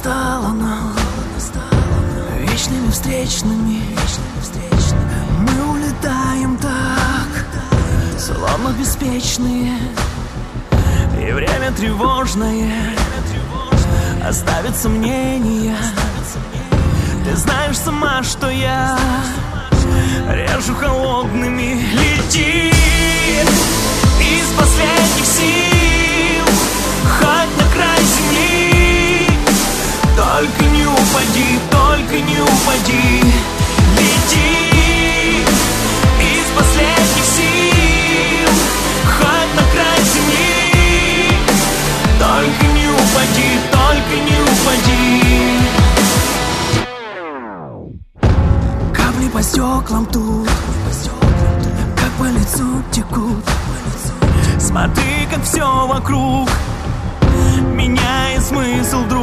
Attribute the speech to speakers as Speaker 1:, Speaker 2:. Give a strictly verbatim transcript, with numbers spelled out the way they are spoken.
Speaker 1: стала нам вечными встречными. Мы улетаем так, словно беспечные, и время тревожное оставит сомнения. Ты знаешь сама, что я режу холодными. Лети из последних сил, хоть на край земли, только не упади, только не упади. Лети из последних сил, хоть на край земли, только не упади, только не упади. Капли по стеклам тут, как по лицу текут. Смотри, как все вокруг меняет смысл, друг.